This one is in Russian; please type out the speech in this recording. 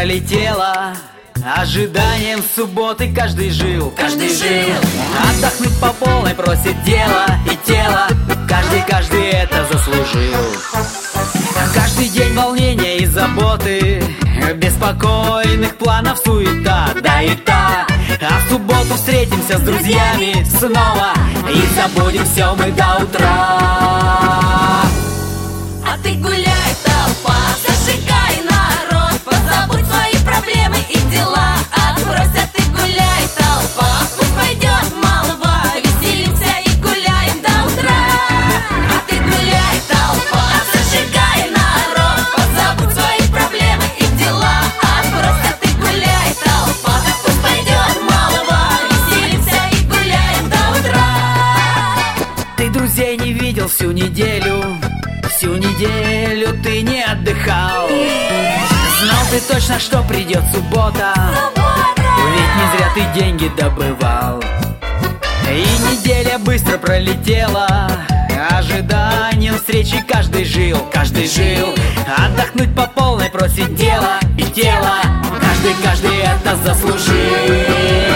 пролетело, ожиданием субботы каждый жил. Отдохнуть по полной просит дело и тело, каждый это заслужил. Каждый день волнения и заботы, беспокойных планов суета, да и та. А в субботу встретимся с друзьями снова и забудем все мы до утра. А ты гуляй, толпа, зажигай, народ, позабудь свои проблемы и дела, отбрось. А ты гуляй, толпа, пусть пойдет молва, веселимся и гуляем до утра. А ты гуляй, толпа, зажигай, народ, позабудь свои проблемы и дела, отбрось. А ты гуляй, толпа, пусть пойдет молва, веселимся и гуляем до утра. Ты друзей не видел всю неделю, всю неделю ты не отдыхал. Знал ты точно, что придет суббота, ведь не зря ты деньги добывал. И неделя быстро пролетела, ожиданием встречи каждый жил. Отдохнуть по полной просит дело и тело, каждый это заслужил.